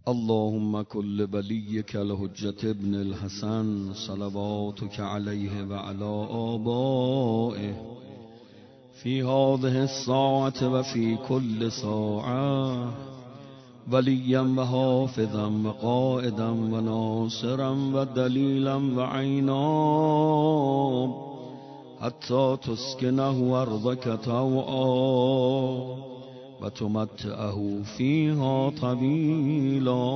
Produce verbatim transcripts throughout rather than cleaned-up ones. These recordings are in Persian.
اللهم كل وليك الحجة ابن الحسن صلواتك عليه وعلى آبائه في هذه الساعة وفي كل ساعة وليا وحافظا وقائدا وناصرا ودليلا وعينا حتى تسكنه أرضك طوعا وتمتعه فيها طويلا.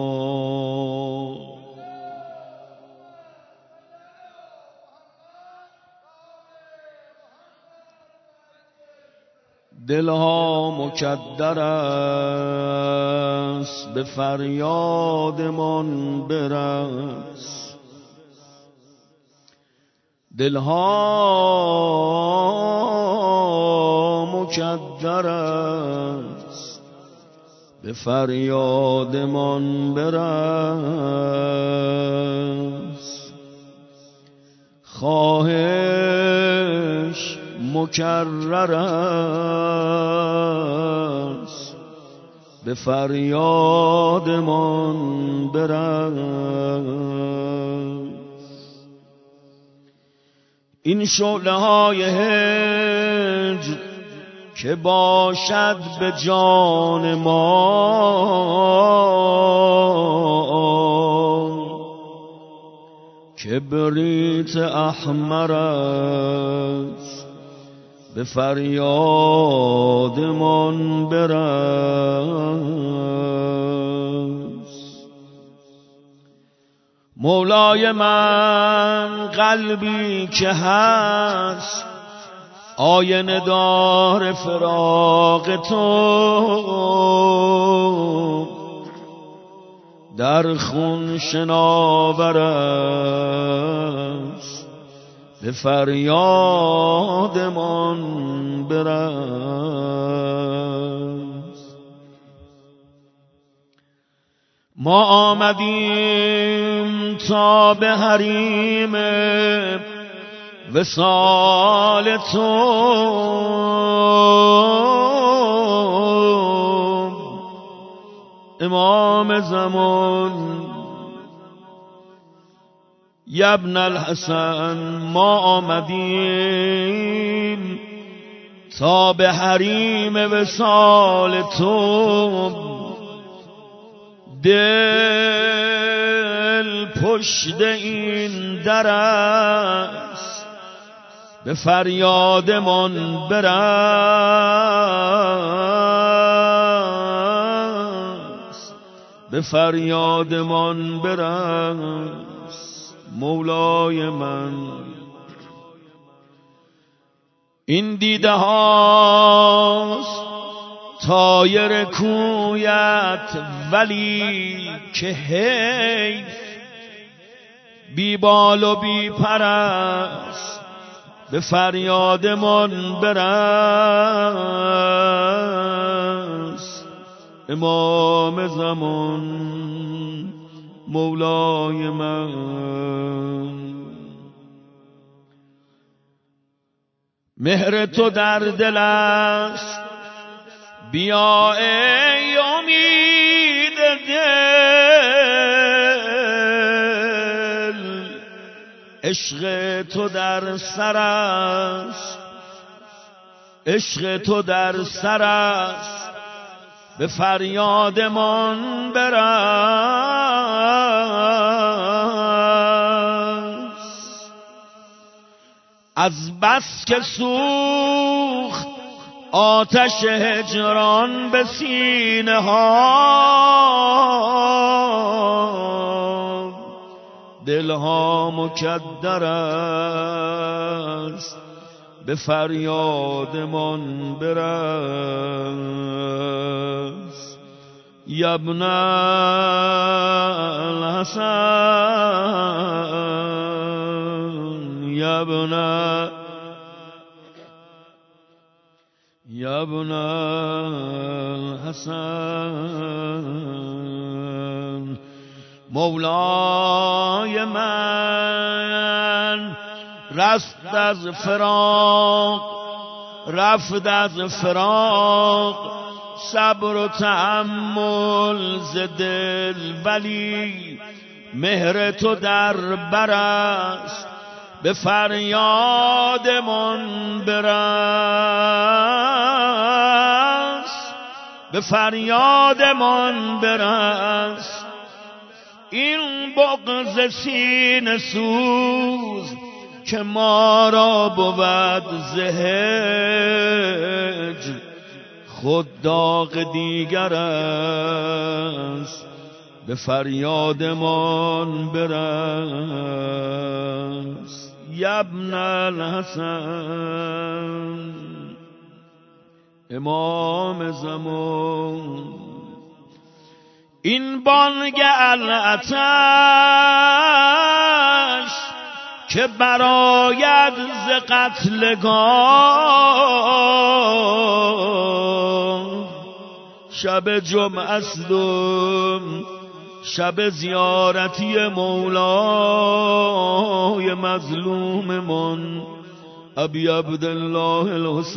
دلها مکدر است به فریادمان برس، دلها مکدر است به فریادمان برس، خواهش مکرر است به فریادمان برس. این شعله های هجر که باشد به جان ما کبریت احمر است به فریادمان برس. مولای من قلبی که هست آینه دار فراق تو در خون شناور است به فریادمان برس. ما آمدیم تا به حریم وصال تو امام زمان یبن الحسن. ما آمدیم تا به حریم وصال تو، دل پشت این در است به فریادمان برس، به فریادمان برس. مولای من این دیده هاست طایر کویت ولی که حیف بی بال و بی پر است به فریادمان برس. امام زمان مولای من مهر تو در دل است، بیا ای امید دل، عشق تو در سر است، عشق تو در سر است به فریادمان برس. از بس که سوخت آتش هجران به سینه ها، دلها مکدر است به فریادمان برس. یبن الحسن یبن یبن الحسن. مولای من رست از فراق، رفت از فراق صبر و تحمل ز دل، ولی مهر تو در بر است، به فریادمان برس، به فریادمان برس. این بغض سینه سوز که ما را بود ز هجر، خود داغ دیگر است، به فریادمان برس. یبن الحسن امام زمان، این بانگ العطش که براید ز قتلگاه، شب جمعه است و شب زیارتی مولای مظلوم من ابی عبدالله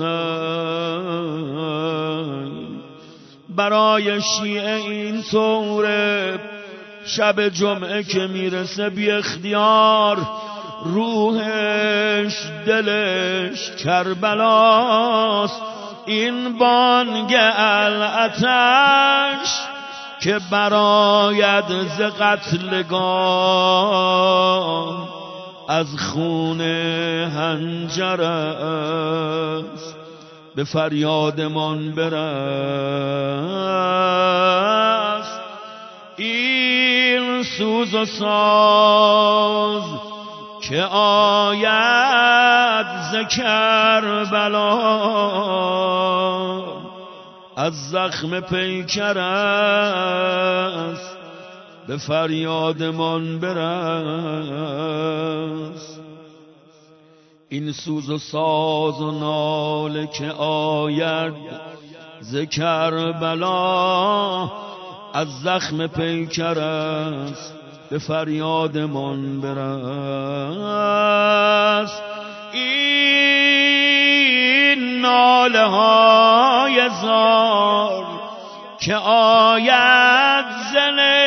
الحسین. برای شیعه این طوره، شب جمعه که میرسه بی اختیار روحش دلش کربلاست. این بانگ العطش که براید ز قتلگاه، از خون حنجر است، به فریادمان برس. این سوز و ساز که آید ز کربلا، از زخم پیکر است، به فریادمان برس. این سوز و ساز و ناله که آید ز کربلا، از زخم پیکر است، به فریادمان برس. این ناله های زار که آید ز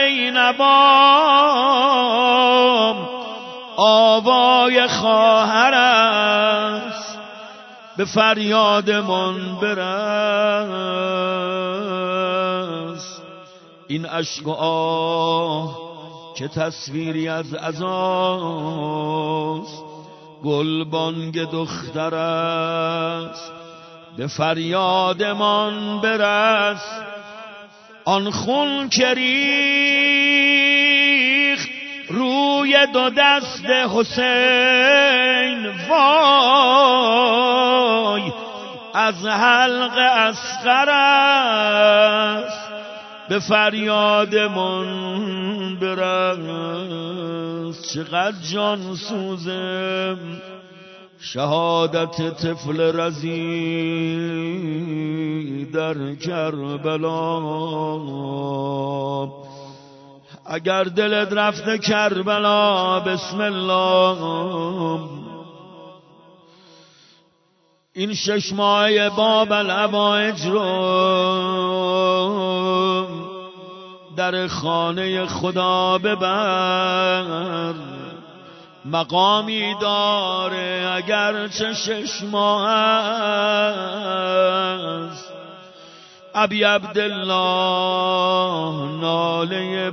نینبام، آوای خواهر است، به فریادمان برس. این اشک و آه که تصویری از عزاست، گلبانگ دختر است، به فریادمان برس. آن خون که ریخت روی دو دست حسین، وای از حلق اصغر است، به فریادمان برس. چقدر جان سوزم شهادت طفل رضی در کربلا. اگر دلت رفته کربلا، بسم الله. این شش ماه باب العوائج رو در خانه خدا ببر. مقامی داره اگر چه شش ماه است. ابی عبدالله ناله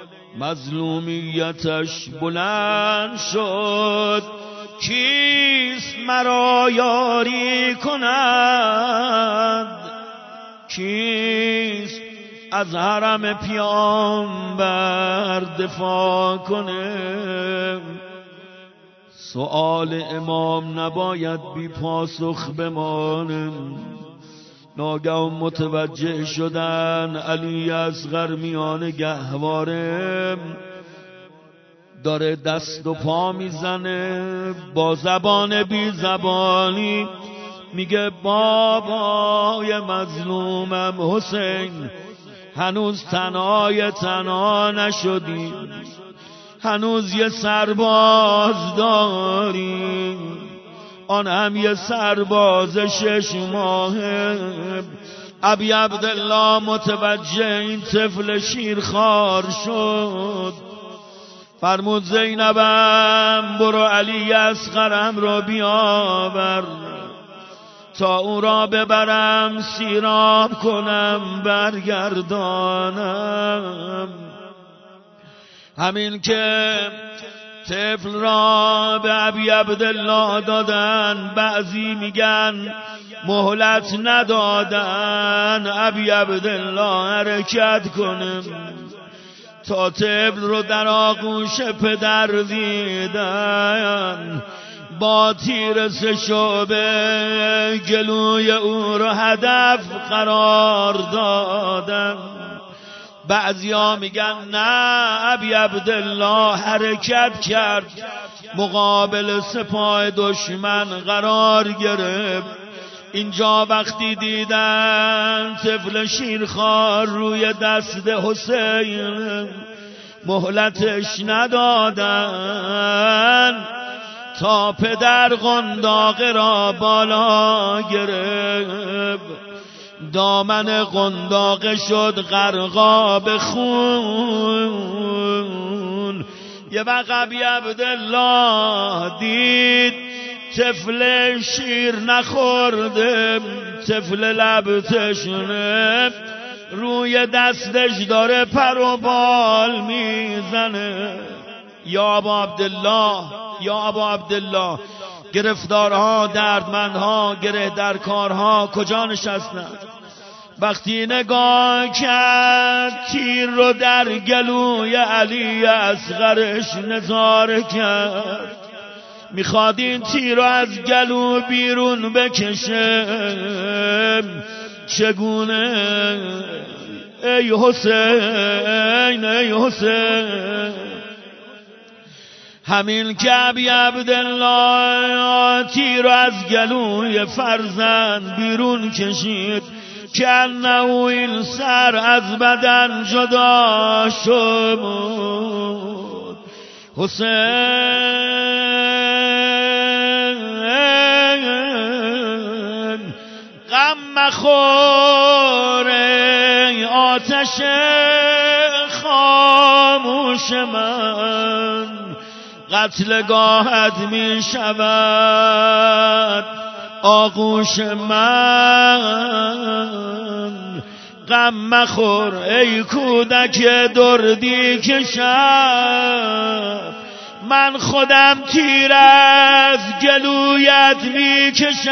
مظلومیتش بلند شد، کیست مرا یاری کند، کیست از حرم پیامبر دفاع کنه. سؤال امام نباید بی پاسخ بمانه. ناگه متوجه شدن علی اصغر میان گهواره داره دست و پا میزنه، با زبان بی زبانی میگه بابای مظلومم حسین، هنوز تنهای تنها نشدی، هنوز یه سرباز داری، آن هم یه سرباز شش ماهه. ابی عبدالله متوجه این طفل شیرخوار شد، فرمود زینبم برو علی اصغرم را بیاور تا او را ببرم سیراب کنم برگردانم. همین که طفل را به ابی عبدالله دادن، بعضی میگن مهلت ندادن ابی عبدالله حرکت کنم تا طفل رو در آغوش پدر دیدن، با تیر سه شعبه گلوی او رو هدف قرار دادن. بعضیا میگن نه ابی عبدالله حرکت کرد، مقابل سپاه دشمن قرار گرفت. اینجا وقتی دیدن طفل شیرخوار روی دست حسین، مهلتش ندادن تا پدر قنداق را بالا گرفت. دامن قنداق شد غرقاب خون. یه وقت ابی عبدالله دید طفل شیر نخورده، طفل لب تشنه، روی دستش داره پر و بال میزنه. یا ابا عبدالله، یا ابا عبدالله، گرفتارها، دردمندها، گره در کارها کجا نشستن؟ وقتی نگاه کرد تیر رو در گلوی علی اصغرش نظاره کرد، میخواد این تیر رو از گلو بیرون بکشه. چگونه؟ ای حسین، ای حسین. همین که ابی عبدالله تیر رو از گلوی فرزند بیرون کشید که انه این سر از بدن جدا شد. حسین غم مخور ای آتش خاموش من، قتلگاهت می شود آغوش من. غم مخور ای کودک دردی کشم، من خودم تیر از گلویت می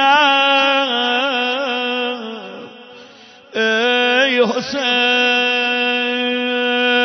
کشم. ای حسین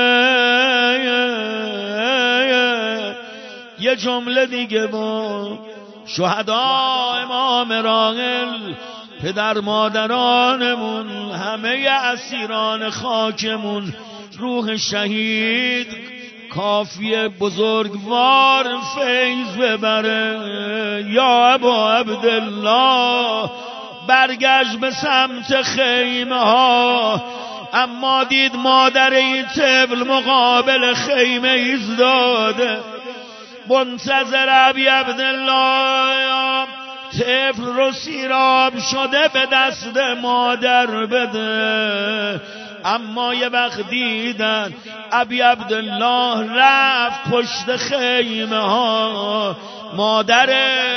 یه جمله دیگه با شهدا، امام راحل، پدر مادرانمون، همه اسیران خاکمون، روح شهید کافی بزرگوار فیض ببره. یا ابا عبدالله برگشت به سمت خیمه ها، اما دید مادر این طفل مقابل خیمه ایستاده منتظر ابی عبدالله طفل رو سیراب شده به دست مادر بده. اما یه وقت دیدن ابی عبدالله رفت پشت خیمه ها، مادر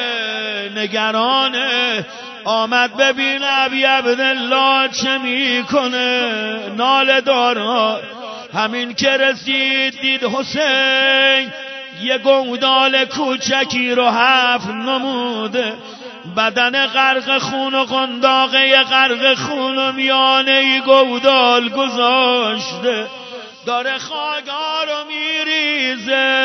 نگرانه آمد ببین ابی عبدالله چه میکنه، ناله دارا. همین که رسید دید حسین یه گودال کوچکی رو حف نموده، بدن غرق خون و قنداقه غرق خون و میانه گودال گذاشته، داره خاک‌ها رو میریزه.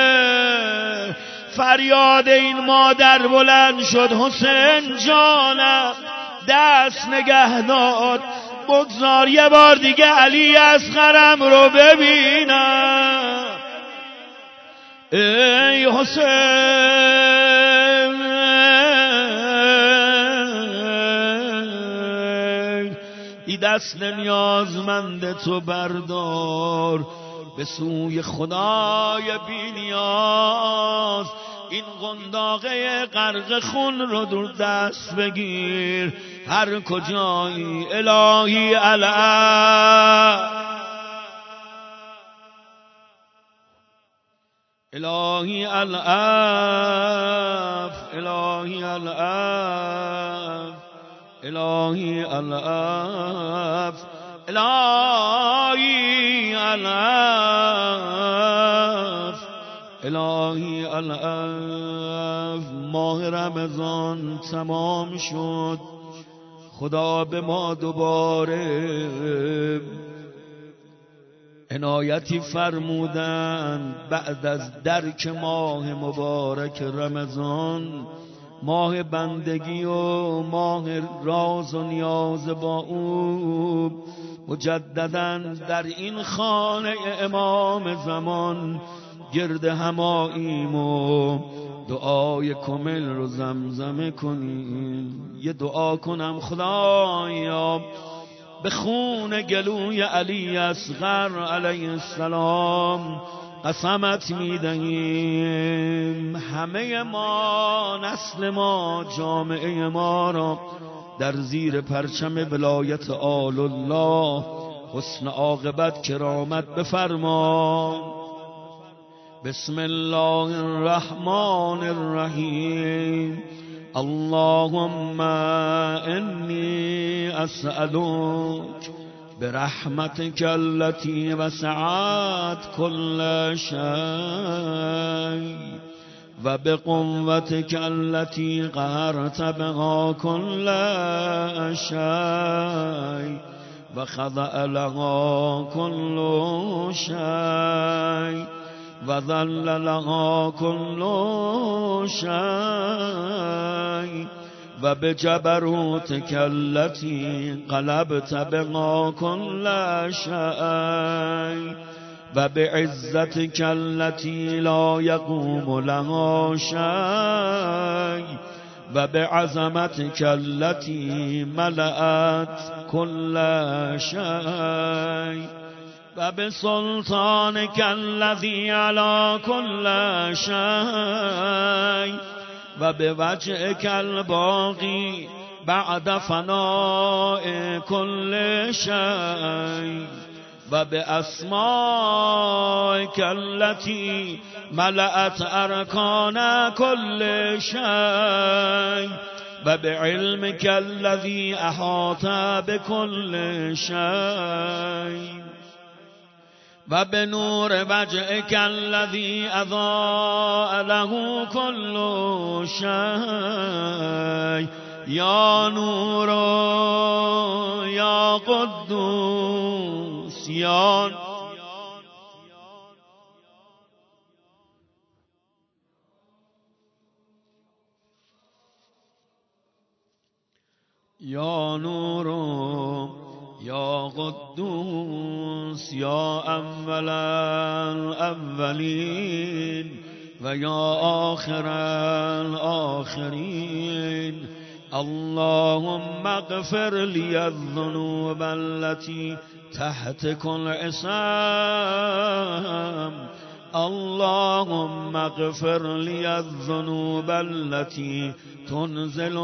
فریاد این مادر بلند شد حسین جانم دست نگه دار، بگذار یه بار دیگه علی اصغرم رو ببینم. ای حسین ای دست نیازمند تو بردار، به سوی خدای بی‌نیاز. این قنداقه غرق خون رو دور دست بگیر، هر کجایی الهی العفو، الهی العفو، الهی العفو، الهی العفو، الهی العفو، الهی العفو. ماه رمضان تمام شد، خدا به ما دوباره عنایتی فرمودند بعد از درک ماه مبارک رمضان، ماه بندگی و ماه راز و نیاز با او. مجدداً در این خانه امام زمان گرد هماییم و دعای کامل رو زمزمه کنیم. یه دعا کنم خدایا به خون گلوی علی اصغر علیه السلام قسمت میدهیم همه ما، نسل ما، جامعه ما را در زیر پرچم ولایت آل الله حسن عاقبت کرامت بفرما. بسم الله الرحمن الرحیم. اللهم انی اسألک برحمتك التي وسعت كل شيء وبقوتك التي قهرت بها كل شيء وخضع لها كل شيء وذل لها كل شيء وبجبروتك التي قلبت بها كل شيء وبعزتك التي لا يقوم لها شيء وبعظمتك التي ملأت كل شيء وبسلطانك الذي على كل شيء وبوجهك الباقي بعد فناء كل شيء وبأسمائك التي ملأت أركان كل شيء وبعلمك الذي أحاط بكل شيء وبنور وجهك الذي أضاء له كل شيء. يا نور يا قدوس يا يا نور يا قدوس يا أول الأولين ويا آخر الآخرين. اللهم اغفر لي الذنوب التي تحت كل عصام. اللهم اغفر لي الذنوب التي تنزل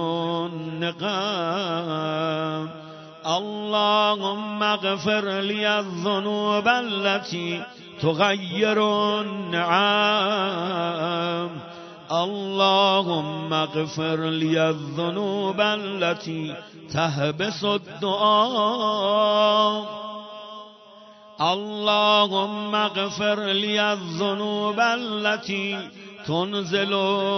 النقام. اللهم اغفر لي الذنوب التي تغير النعام. اللهم اغفر لي الذنوب التي تحبس الدعاء. اللهم اغفر لي الذنوب التي تنزل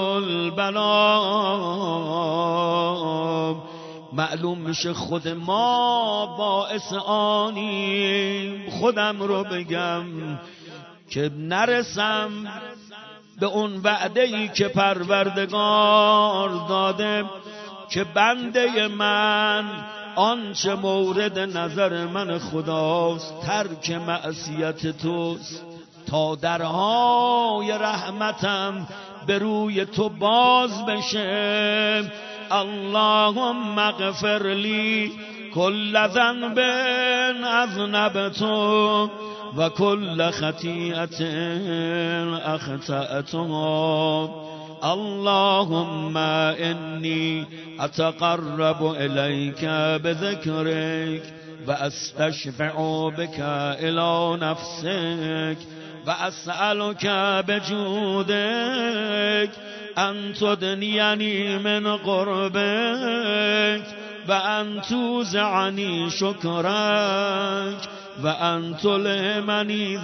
البلاء. معلوم میشه خود ما باعث آنیم. خودم رو بگم که نرسم به اون وعده‌ای که پروردگار داده که بنده من آنچه مورد نظر من خداست ترک معصیت توست تا درهای رحمتم به روی تو باز بشه. اللهم اغفر لی كل ذنب أذنبت وكل خطيئة أخطأتها اللهم إني أتقرب إليك بذكرك وأستشفع بك إلى نفسك وأسألك بجودك أن تدنيني من قربك وأن توزعني شكرك وأن تلهمني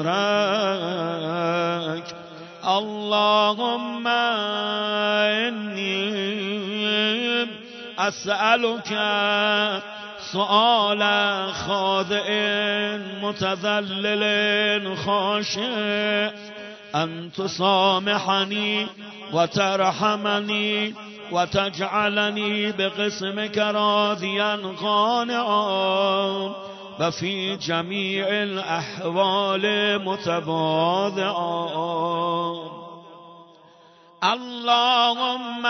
ذكرك اللهم إني أسألك سؤال خاضع متذلل خاشع أن تسامحني وترحمني وتجعلني بقسمك راضيا قانعا وفي جميع الأحوال متواضعا اللهم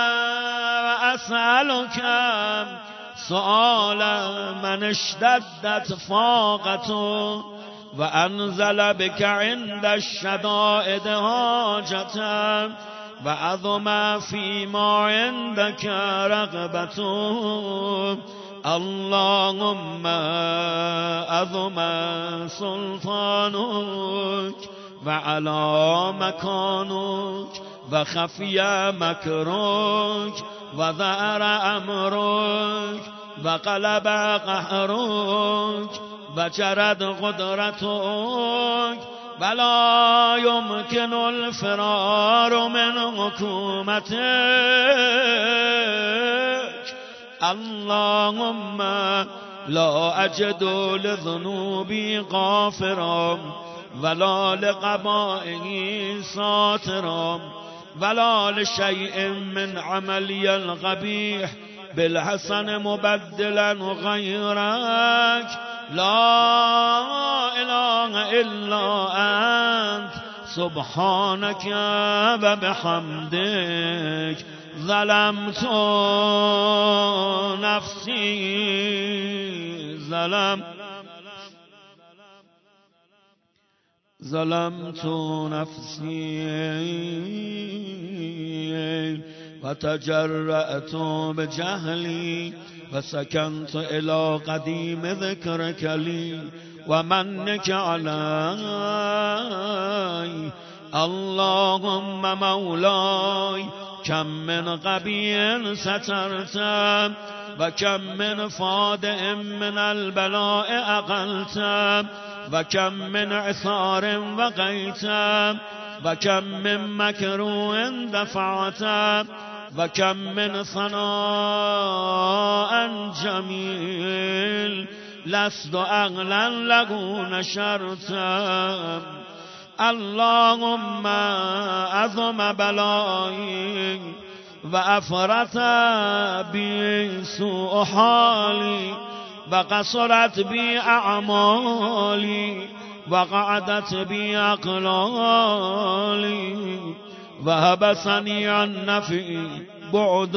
أسألك سؤال من اشتدت فاقته وأنزل بك عند الشدائد حاجة وعظم فيما عندك رغبته اللهم عظم سلطانك وعلى مكانك وخفي مكرك وظهر أمرك وقلب قهرك وجرت قدرتك ولا يمكن الفرار من حكومتك اللهم لا أجد لذنوبي غافرا ولا لقبائه ساترا ولا لشيء من عملي القبيح بالحسن مبدلا غيرك لا إله إلا أنت سبحانك وبحمدك ظلمت نفسي ظلم ظلمت نفسي وتجرأت بجهلي وسكنت إلى قديم ذكرك لي ومنك علي اللهم مولاي كم من قبيل سترت وكم من فادئ من البلاء أقلت وكم من عثار وقيت وكم من مكروه دفعت وكم من ثناء جميل لست أغلا له نشرت اللهم أعظم بلائي وأفرت بي سوء حالي وقصرت بي أعمالي وقعدت بي أقلالي وهبسني عن نفعي بعد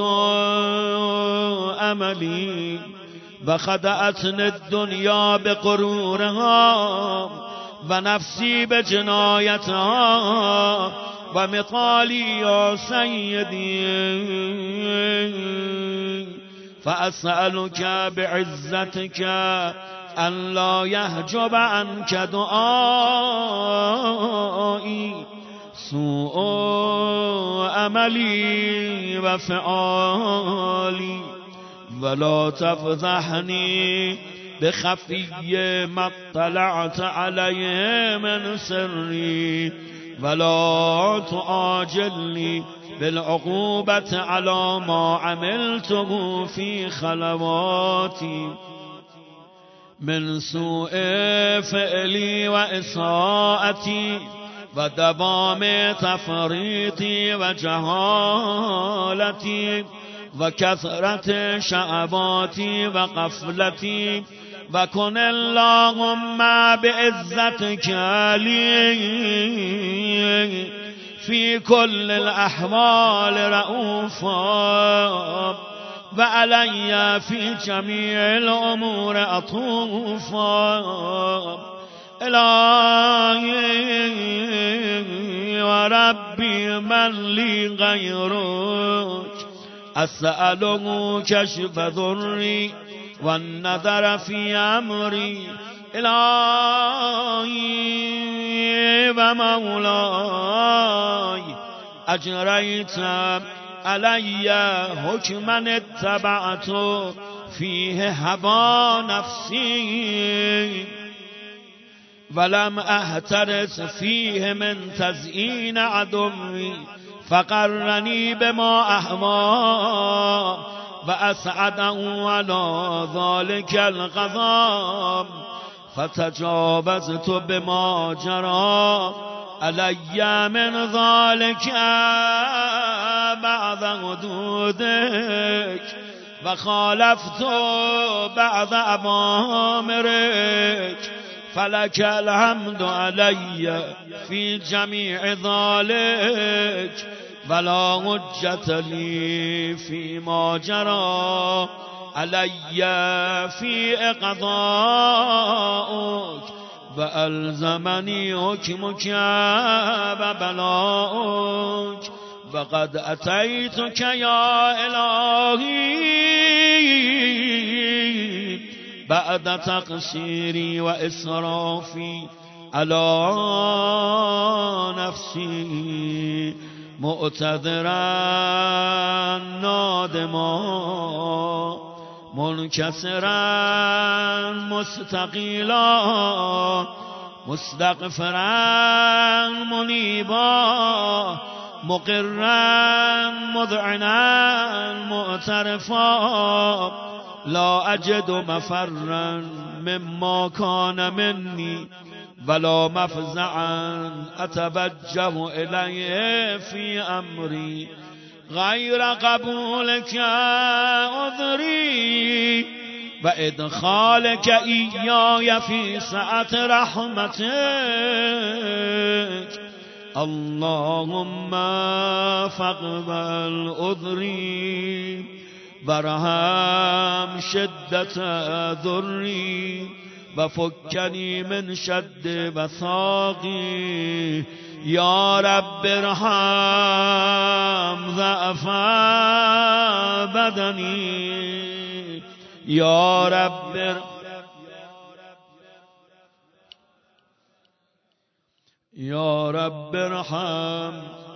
أملي وخدأتني الدنيا بقرورها ونفسي بجنايتها ومطالي يا سيدي فأسألك بعزتك أن لا يحجب عنك دعائي سوء أملي وفعالي ولا تفضحني بخفي ما اطلعت عليه من سري ولا تؤاجلني بالعقوبة على ما عملته في خلواتي من سوء فعلي وإساءتي ودوام تفريطي وجهالتي وكثرة شعباتي وقفلتي وكن اللهم بعزتك لي في كل الأحوال رؤوفا و علی فی جمیع الامور عطوفا الهی و ربی من لی غیرک اسأله کشف ضری و النظر فی امری الهی و مولای اجریت علی حکما اتبعت فیه هوا نفسی ولم احترس فیه من تزیین عدوی فقرنی بما احما و اسعده علی ذلك القضا فتجاوزت بما جرى علی من ذلك بعد حدودك و خالفت بعد اوامرك فلك الحمد علی فی جمیع ذلك ولا حجة لی فی ما جرى علی فی اقضاءک و الزمنی حکمک و بلاؤک و قد اتیتک یا الهی بعد تقصیری و اسرافی علی نفسی معتذرا نادما منکسرا مستقیلا مستغفرا منیبا مقرا مذعنا معترفا لا اجد مفرا مما كان مني ولا مفزعا اتوجه الیه فی امری غیر قبولك عذری و ادخالك ایای فی سعة رحمتك اللهم فاقبل عذری وارحم شدة ضری و فکنی من شد وثاقی یا رب ارحم ضعف بدنی یا رب یا رب ارحم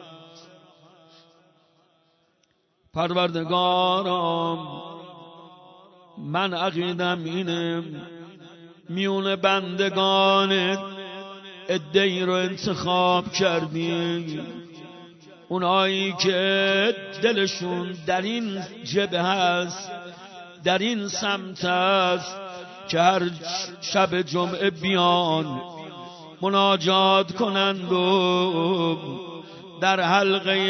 پروردگارم من عقیدم اینه میون بندگانت عده‌ای رو انتخاب کردی اونایی که دلشون در این جبهه هست در این سمت هست که هر شب جمعه بیان مناجات کنند و در حلقه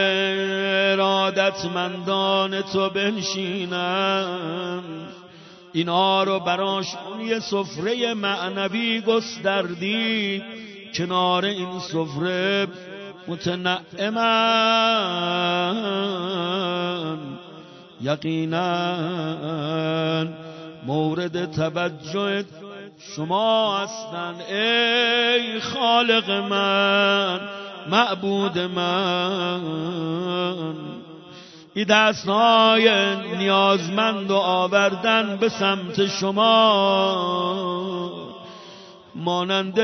ارادتمندان تو بنشینند اینا رو براشون یه سفره معنوی گستردی کنار این سفره متنعمن یقینا مورد توجه شما هستن ای خالق من معبود من ای دستهای نیازمند و آوردن به سمت شما مانند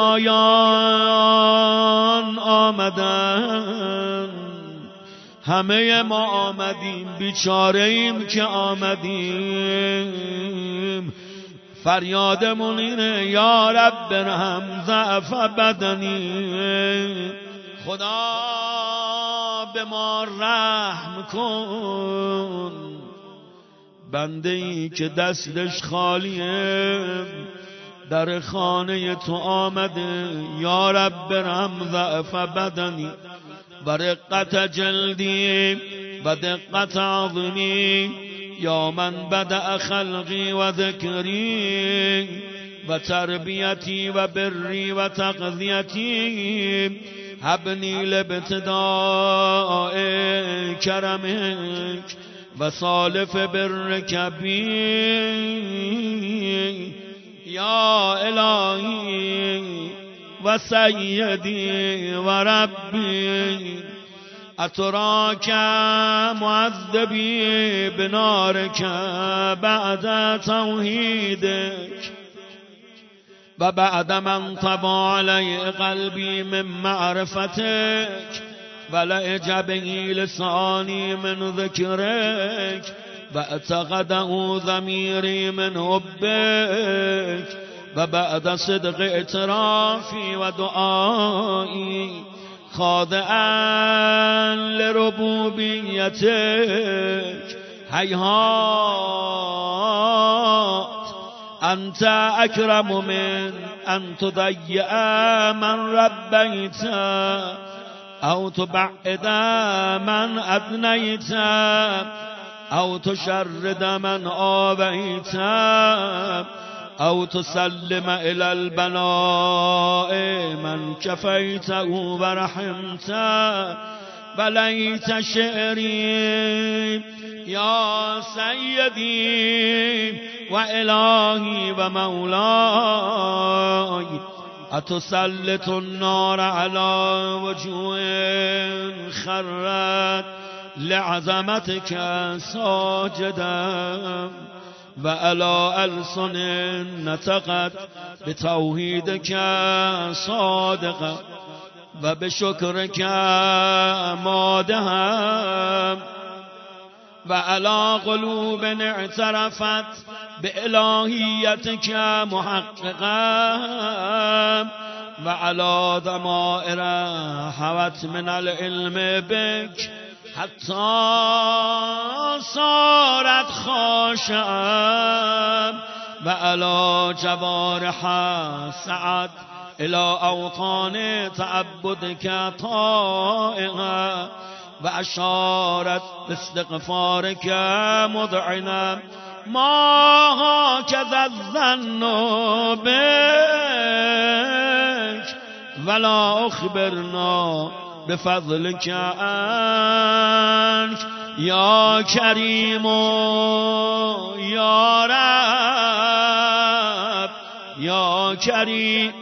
گدایان آمدن همه ما آمدیم بیچاره ایم که آمدیم فریادمون اینه یا رب ارحم ضعف بدنی خدا به ما رحم کن بنده ای که دستش خالیه در خانه تو آمده یا رب ارحم ضعف بدنی و رقت جلدی و دقت عظمی یا من بدأ خلقی و ذکری و تربیتی و بری و تقضیتی هبنی لابتداء کرمک و سالف برکبی یا الهی و سیدی و ربی اتراک معذبی بنارک بعد توحیدک و بعد من طبع علی قلبی من معرفتک و لعجبه لسانی من ذکرک و اعتقده ضمیری من حبک و بعد صدق اعترافی و دعایی خاضعا لربوبیتک هیهات انت اکرم من ان تضیع من ربیت او تبعد من ادنیت او تشرد من آویت او تسلم الى البلاء من كفيته ورحمت وليت شعري يا سيدي وإلهي ومولاي أتسلط النار على وجوه خرت لعظمتك ساجدا وعلى ألسن نطقت بتوحيدك صادقا وبشكرك مادها وعلى قلوب اعترفت بإلهيتك محققا وعلى ضمائر حوت من العلم بك حتى صارت خاشعا وعلى جوارح سعد إلى أوطان تعبدك طائعا وأشارت باستغفارك مذعنا ما هكذا الظن بك ولا أخبرنا بفضلك عنك يا كريم يا رب يا كريم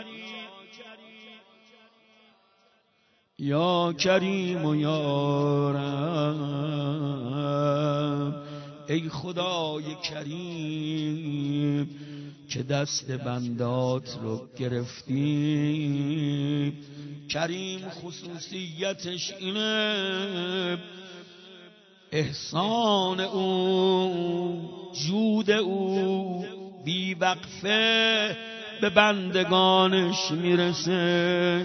یا کریم و یا رب. ای خدای کریم که دست بندات رو گرفتی، کریم خصوصیتش اینه احسان او، جود او بی وقفه به بندگانش میرسه.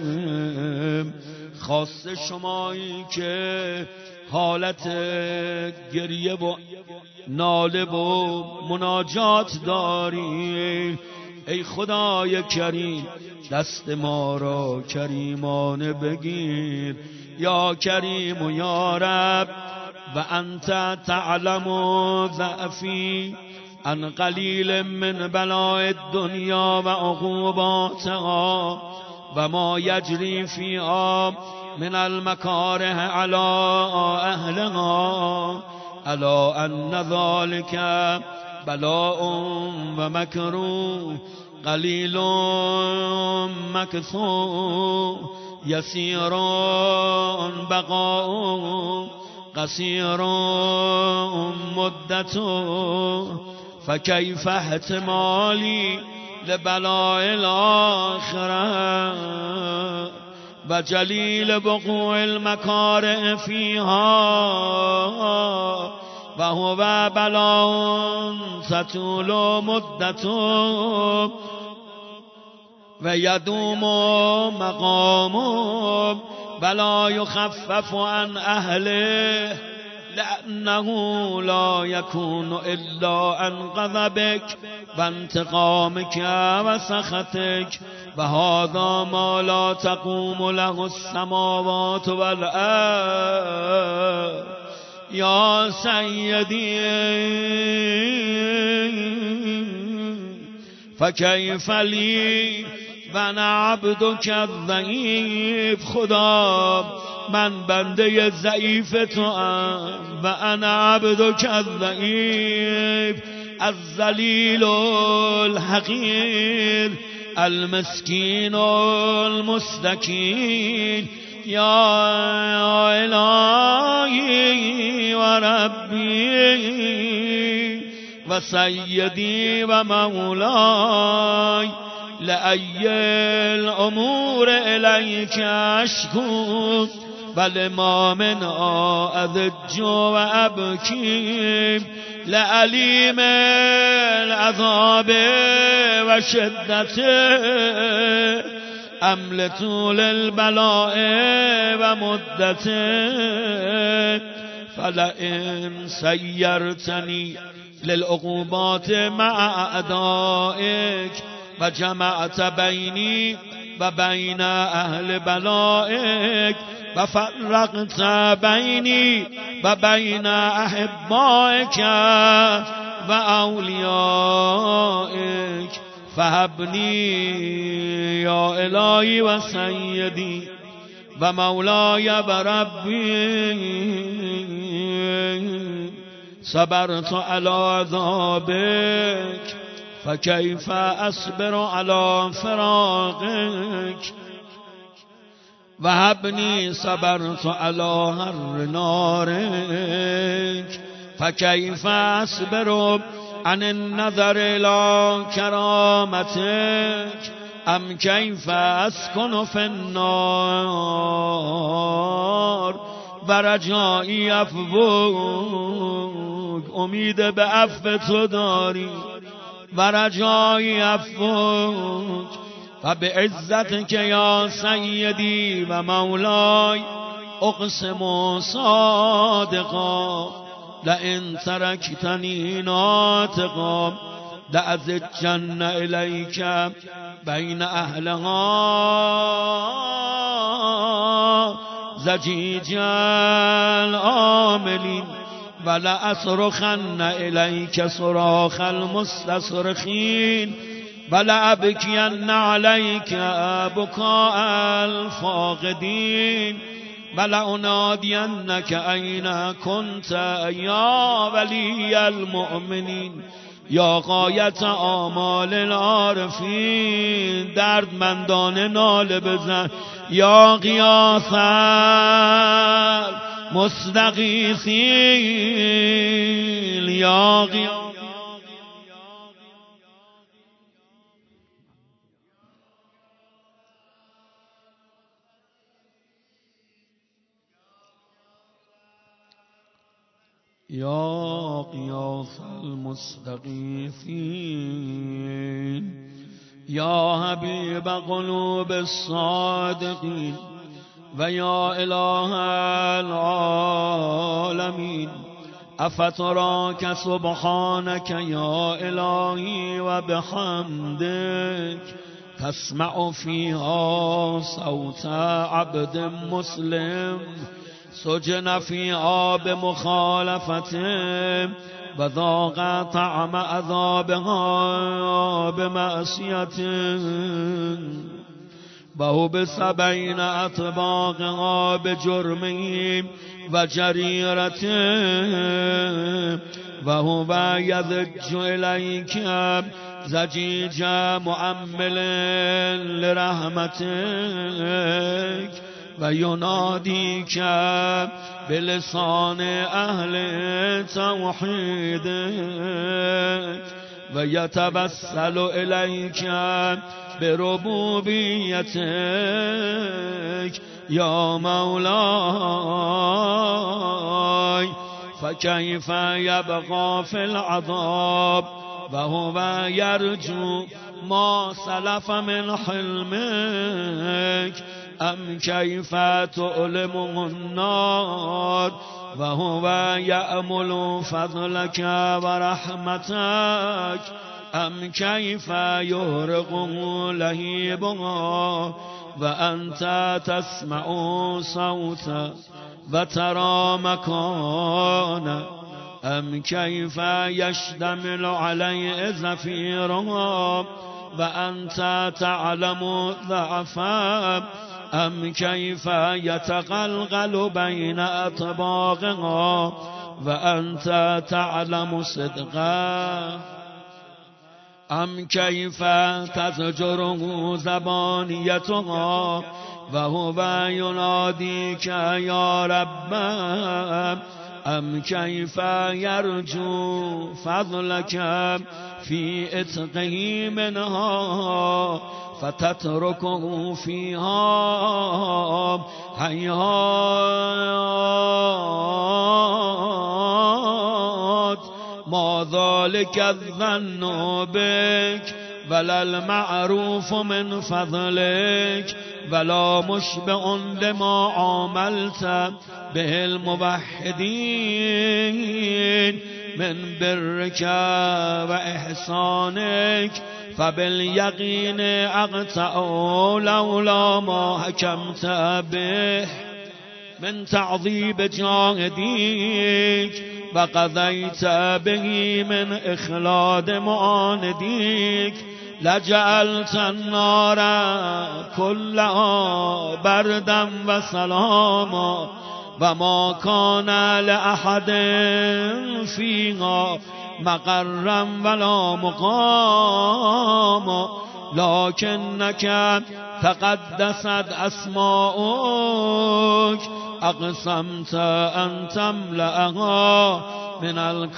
خاصه شمایی که حالت گریه و ناله و مناجات داری، ای خدای کریم دست ما را کریمانه بگیر. یا کریم و یا رب، و انت تعلم ضعفی عن قلیل من بلاء الدنیا و عقوباتها و ما یجری فیها من المکاره علی اهلها، الا ان ذلك بلاء و مکروه قلیل مکثور یسیر بقاء قصیر مدت، فکیف احتمالی لبلاء الاخره و جلیل وقوع المکاره فیها و هو بلاء تطول مدت و یدوم مقام ولا یخفف عن اهله، لأنه لا يكون إلا عن غضبك وانتقامك وسخطك، وهذا ما لا تقوم له السماوات والأرض. يا سيدي فكيف لي و انا عبدک الضعیف، خدا من بنده ضعیف تو ام، و انا عبدک الضعیف الذلیل الحقیر المسکین المستکین، یا الهی و ربی و سیدی و مولای، لأی الامور الیک اشکو و لما منها اضج و ابکی، لعلیم العذاب و شدته ام لطول البلاء و مدته، فلئن سیرتنی للعقوبات مع اعدائک و جمعت بینی و بین اهل بلائک و فرقت بینی و بین احبائک و اولیائک، فهبنی یا الهی و سیدی و مولای و ربی، صبرت علی عذابک فکیف اصبر علی فراقک، و هبنی صبرت علی حر نارک فکیف اصبر عن النظر الى کرامتک، ام کیف اسکن فی النار و رجایی عفوک، امید به عفو تو داری و رجایی عفوک، و به عزتک یا سیدی و مولای اقسم صادقا، لئن ترکتنی ناطقا لأزجن الیک بین اهلها زجیجا العاملین، و لأصرخن الیک صراخ المستصرخین، و لأبکین علیک بکاء الفاقدین، و لأنادینک این کنت یا ولی المؤمنین، یا غایت آمال العارفین، دردمندانه ناله بزن، یا غیاث المستغیثین، یا غیاث یا غیاث المستغیثین، یا حبیب قلوب الصادقین، و یا اله العالمین، افتراک سبحانک یا الهی و بحمدک تسمع فیها صوت عبد مسلم سجن فیها بمخالفته و ذاق طعم عذابها بمعصیته، و هو بسبعین اطباقها بجرمه و جریرته، و هو یضج الیک زجیج مؤمل لرحمتک، و ینادیک بلسان اهل توحیدک، و یتوسل الیک بربوبیتک یا مولای، فکیف یبقى فی العذاب و هو یرجو ما سلف من حلمک، ام کیف تعلمه النار و هو یأمل فضلک و رحمتک، ام کیف یهرق لهیبها و انت تسمع صوتا و ترى مکانا، ام کیف یشتمل علیه زفیرها وأنت تعلم ضعفا أم كيف يتقلقل بين أطباقها وأنت تعلم صدقا أم كيف تزجره زبانيتها وهو يناديك يا رب أم كيف يرجو فضلك في إتقه منها فتتركه فيها هيهات ما ذلك الظن بك ولا المعروف من فضلك ولا مشبع لما عاملت به الموحدين من برك وإحسانك فباليقين أقطع لولا ما حكمت به من تعذيب جاهديك وقضيت به من إخلاد معانديك لجعلت النار كلها بردا وسلاما وما كان لأحد فيها مقرا ولا مقاما لكنك تقدست أسماؤك أقسمت أن تملأها من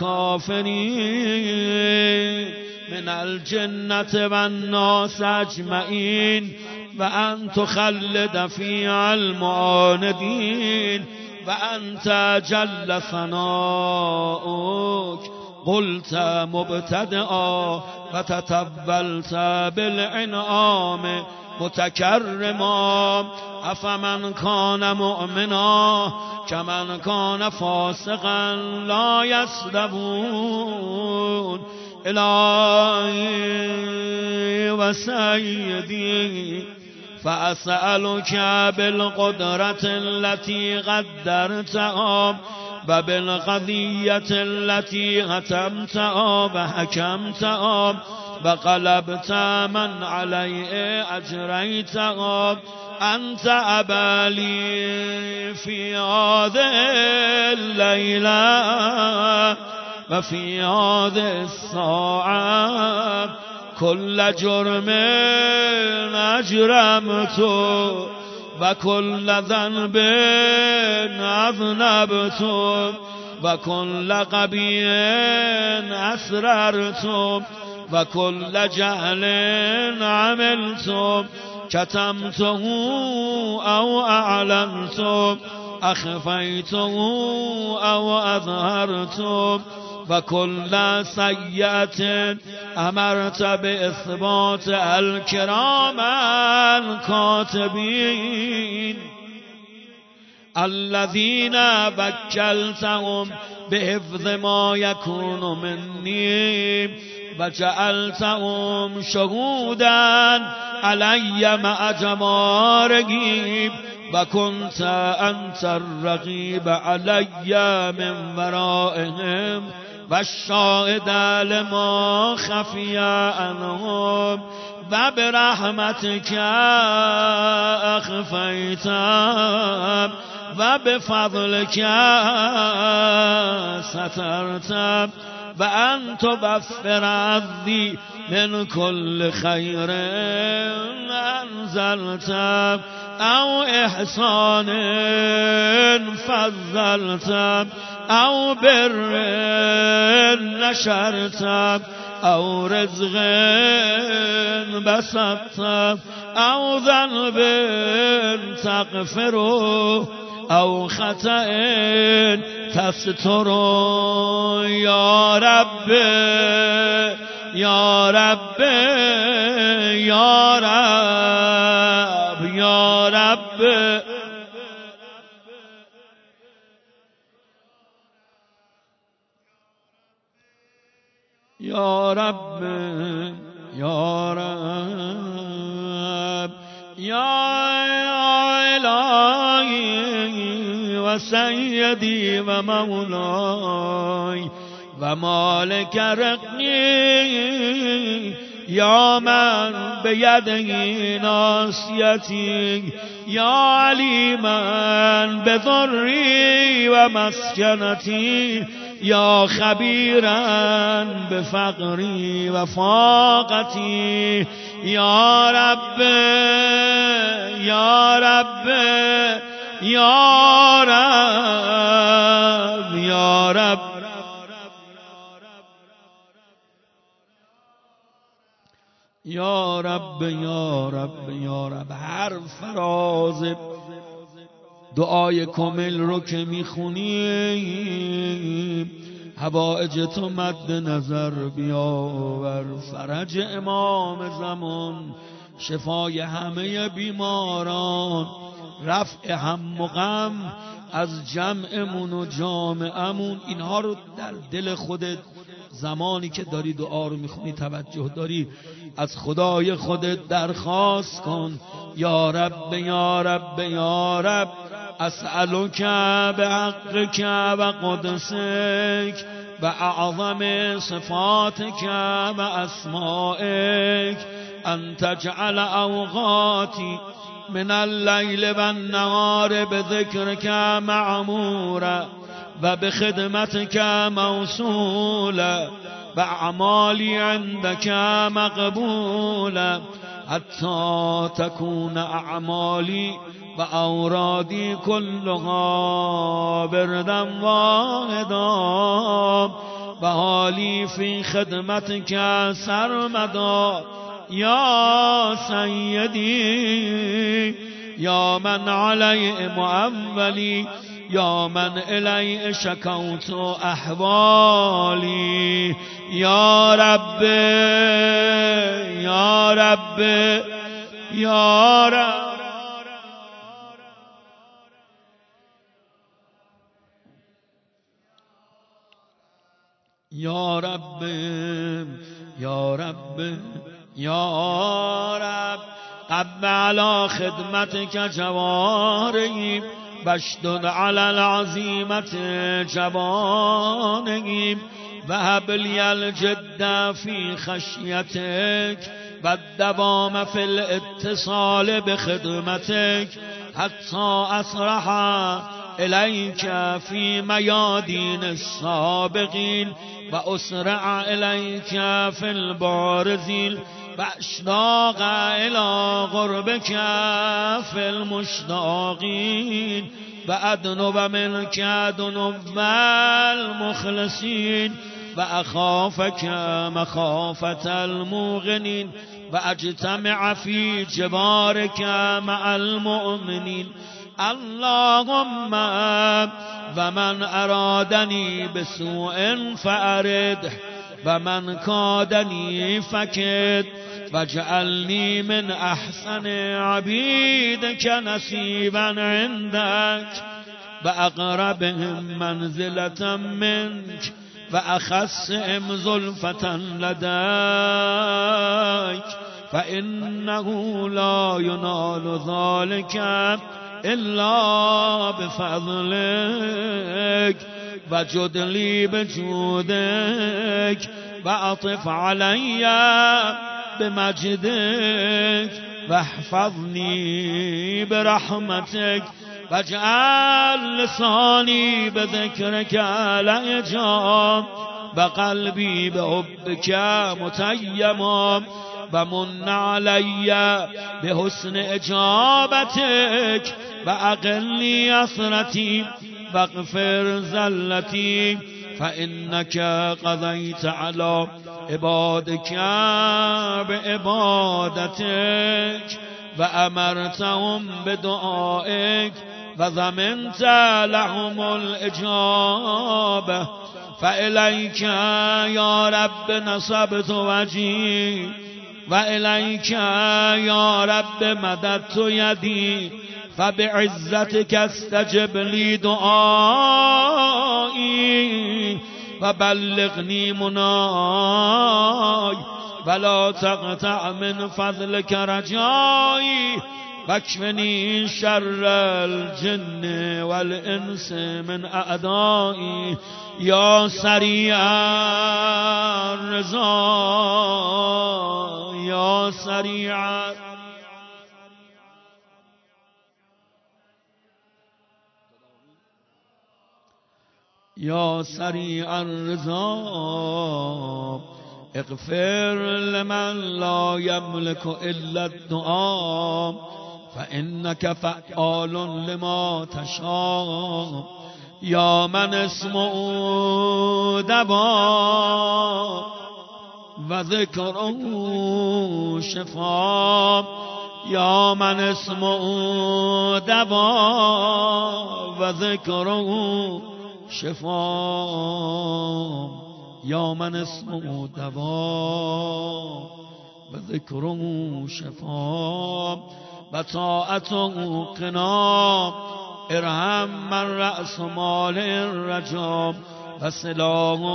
الكافرين من الجنة والناس أجمعين وأن تخلد فيها المعاندين وأنت جل ثناؤك قلت مبتدئا فتتبلت بالإنعام متكرما أفمن كان مؤمنا كمن كان فاسقا لا يسلمون إلهي وسيدي فأسألك بالقدرة التي قدرتها وبالقضية التي ختمتها وحكمتها وقلبت من عليه أجريتها أنت أبالي في هذه الليلة وفي هذه الساعة كل جرم أجرمت وكل ذنب أذنبت وكل قبيح أسررت وكل جهل عملت كتمته أو أعلنت أخفيته أو أظهرت وكل سيئة أمرت بإثبات الكرام الكاتبين الذين وكلتهم بحفظ ما يكون مني وجعلتهم شهودا علي مع جمارهم وكنت أنت الرقيب علي من ورائهم والشاهد لما خفي عنهم وبرحمتك أخفيت وبفضلك سترت وأن تغفر عني من كل خير أنزلت أو إحسان فضلت أو بر نشرت أو رزق بسطت أو ذنب تغفره أو خطأ تستر يا رب يا رب يا رب يا رب يا رب يا رب يا إلهي وسيدي ومولاي ومالك رقي یا من بیده ناصیتی یا علیما بضری و مسکنتی یا خبیرا بفقری و فاقتی یا رب یا رب یا رب یا رب یا رب یا رب یا رب. هر فراز دعای کامل رو که میخونی حوائج تو مد نظر بیاور، فرج امام زمان، شفای همه بیماران، رفع هم و غم از جمعمون و جامعمون. اینها رو در دل خودت زمانی که داری دعا رو میخونی توجه داری، از خدای خودت درخواست کن. یا رب یا رب یا رب اسألک بحقک و قدسک و اعظم صفاتک و اسمائک ان تجعل اوقاتی من الليل و النهار بذکرک معمورا و بخدمتک موصولا و اعمالی عندک مقبولا حتی تكون اعمالی و اورادی كلها بردا واحدا و حالی فی خدمتک سرمدا یا سیدی یا من علی مؤولی یا من الی شکوت احوالی یا رب یا رب یا رب یا رب یا رب یا رب قد علی خدمتک جواریم بشدد علی العظیمت جوانیم و هب لی الجد فی خشیتک و الدوام فی الاتصال بخدمتک حتی اسرح الیک فی میادین السابقین و اسرع الیک فی البارزین و اشتاق الى قربک فی المشتاقین و ادنو منک ادنو المخلصین و اخافک مخافت الموقنین و اجتمع فی جوارک مع المؤمنین. اللهم و من ارادنی بسوء فارده و من کادنی فکد وجعلنی من احسن عبیدک نصیبا عندک و اقربهم منزلة منک و اخصهم زلفة لدیک فانه لا ینال ذلك الا بفضلک و جدلی بجودک و عطف علی بمجدک و احفظنی برحمتک و اجعل لسانی بذکرک لجام و قلبی بحبک متیما و من علی بحسن اجابتک و اقلی اثرتی و اغفر زلتی فانک قضیت علی عبادک بعبادتک و امرتهم بدعائک و ضمنت لهم الاجابه فالیک یا رب نصبت وجهی و الیک یا رب مددت یدی فبعزتک استجب لی دعایی و بلغنی منای ولا تقطع من فضلك رجایی واکفنی شر الجن والانس من اعدایی یا سریع الرضا یا سریع یا سریع الرضا اغفر لمن لا يملك الا الدعاء فانك فعال لما تشاء یا من اسمه دوا و ذکره شفا یا من اسمه دوا و ذکره شفا یا من اسمه دوا و ذکره شفا و طاعته قنا ارحم من رأس مال الرجا و سلاح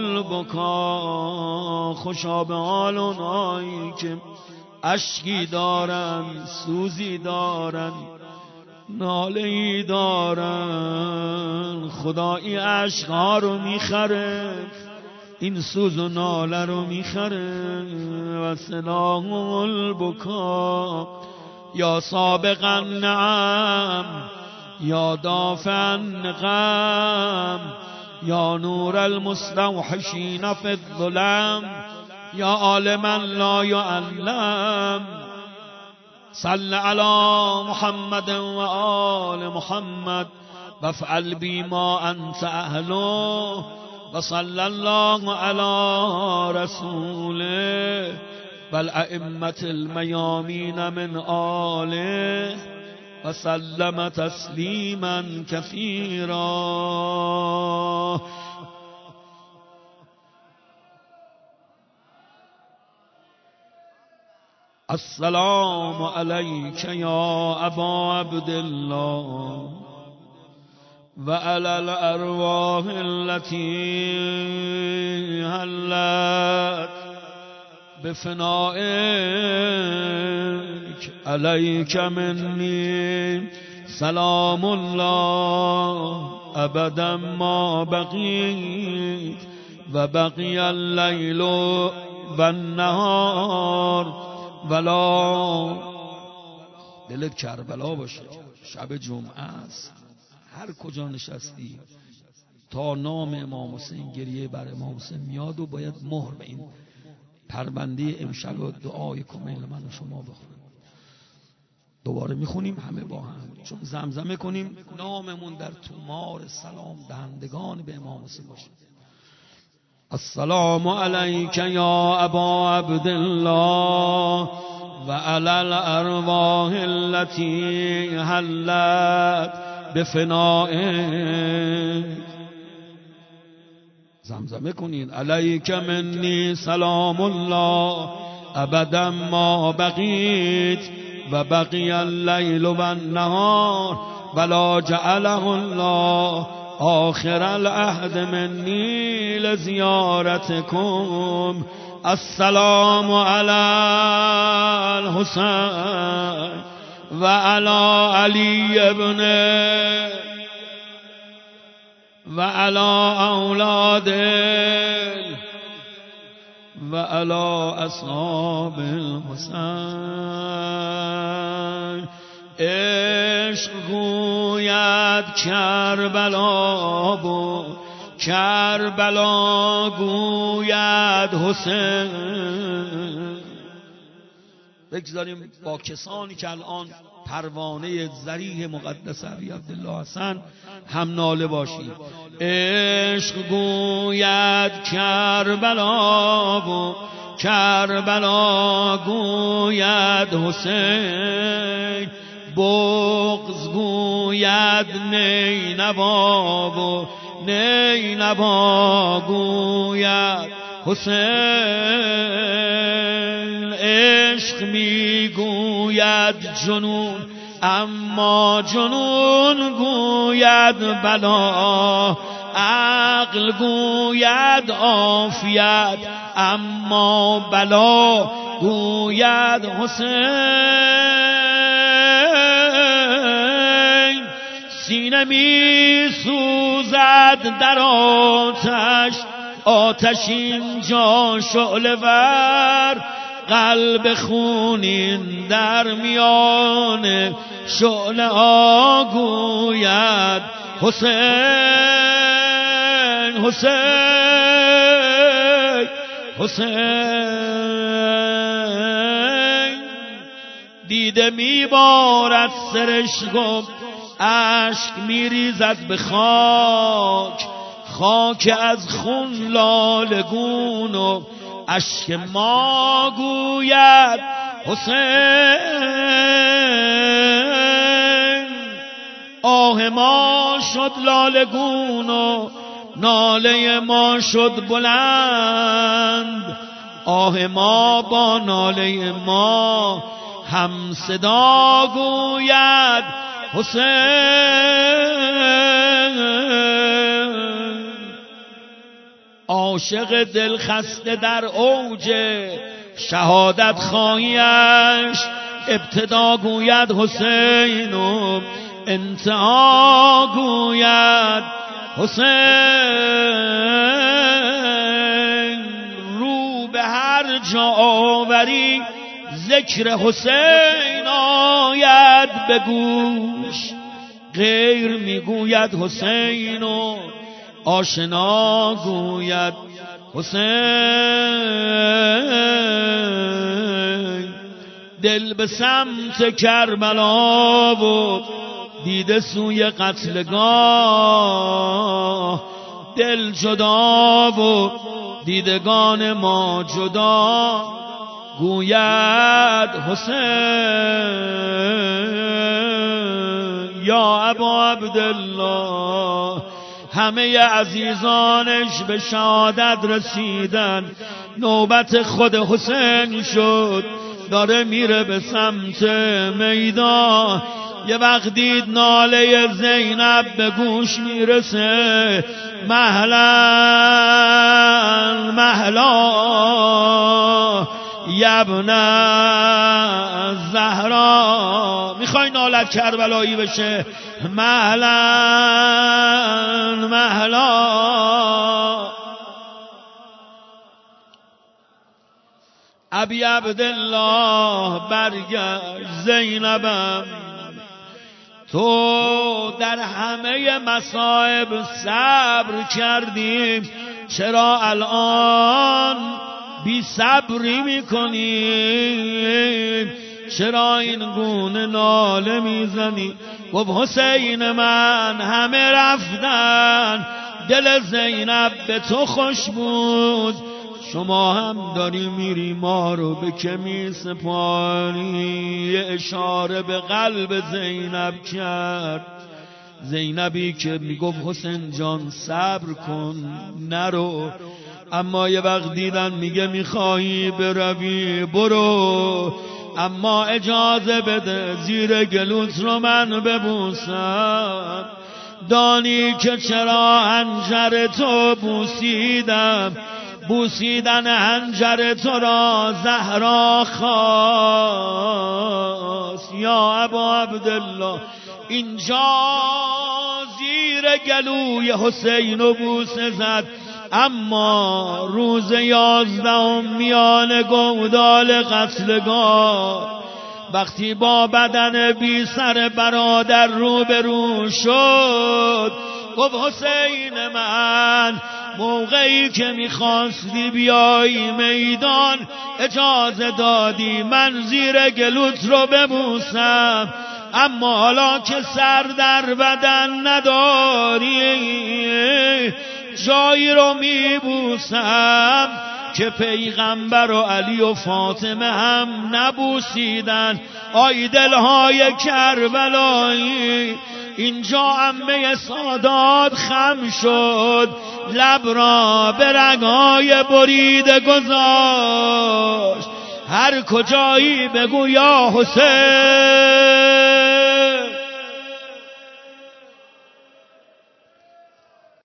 البکا. خوشا به حال اونایی که اشکی دارن، سوزی دارن، ناله‌ای دارن. خدا این عشقها رو میخره، این سوز و ناله رو میخره. و سلاح البکا یا سابقا نعم یا دافعا غم یا نور المستوحشین فی الظلم یا عالما لا یعلم. صل علی محمد و آل محمد وافعل بی ما انت اهله و صلی الله علی رسوله و الائمة المیامین من آله و سلم تسلیما کثیرا. السلام علیک یا ابا عبدالله و علی الارواح التي حلت بفنائك علیک منی سلام الله ابدا ما بقیت و بقی اللیل و النهار. ولا دلت کربلا باشه، شب جمعه است، هر کجا نشستی تا نام امام حسین گریه بر امام حسین میاد و باید مهر به این پرونده امشب و دعای کمیل من و شما بخونیم. دوباره میخونیم همه با هم، چون زمزمه کنیم ناممون در تومار سلام دهندگان به امام حسین باشه. السلام علیک یا ابا عبدالله و علی الارواح التي حلت بفنائک. زمزمه کنید علیک منی سلام الله ابدا ما بقیت و بقی اللیل و النهار ولا جعله الله آخر العهد منی لزیارتکم. السلام علی الحسین و علی علی ابن و علی اولاد و علی اصحاب الحسین. عشق گوید کربلا بود، کربلا گوید حسین. بگذاریم با کسانی که الان پروانه ذریح مقدس ابی عبدالله حسن هم ناله باشید. عشق گوید کربلا بود، کربلا گوید حسین. بغض گوید نینوا و نینوا گوید حسین. عشق میگوید جنون اما جنون گوید بلا. عقل گوید عافیت اما بلا گوید حسین سینه می سوزد در آتش آتش اینجا شعله ور قلب خونین در میان شعله آگوید حسین حسین حسین دیده میبارد سرشکم اشک میریزد به خاک خاک از خون لالگون و اشک ما گوید حسین آه ما شد لالگون و ناله ما شد بلند آه ما با ناله ما هم صدا گوید حسین عاشق دل خسته در اوج شهادت خواهیش ابتدا گوید حسین و انتها گوید حسین رو به هر جا آوری ذکر حسین آید به گوش غیر میگوید حسین و آشنا گوید حسین دل به سمت کربلا و دیده سوی قتلگاه دل جدا و دیدگان ما جدا گوید حسین یا ابا عبدالله همه عزیزانش به شهادت رسیدن نوبت خود حسین شد داره میره به سمت میدان یه وقت دید ناله زینب به گوش میرسه مهلا مهلا یبن زهرا میخوای نالت کربلایی بشه مهلا مهلا ابی عبدالله برگشت زینبم تو در همه مصائب صبر کردیم چرا الان بی صبری میکنیم چرا این گونه ناله میزنی گفت حسین من همه رفتن دل زینب به تو خوش بود شما هم داری میری ما رو به که می سپاری یه اشاره به قلب زینب کرد زینبی که میگفت حسین جان صبر کن نرو اما یه وقت دیدن میگه میخواهی بروی برو اما اجازه بده زیر گلوت رو من ببوسم دانی که چرا حنجر تو بوسیدم بوسیدن حنجر تو را زهرا خواست یا ابا عبدالله اینجا زیر گلوی حسین و بوسه زد اما روز یازدهم میان گودال قتلگاه وقتی با بدن بی سر برادر روبرو شد گفت حسین من موقعی که میخواستی بیایی میدان اجازه دادی من زیر گلوت رو ببوسم اما حالا که سر در بدن نداری جایی رو میبوسم که پیغمبر و علی و فاطمه هم نبوسیدن آی دلهای کربلایی اینجا عمه سادات خم شد لب را به رگای بریده گذاشت هر کجایی بگو یا حسین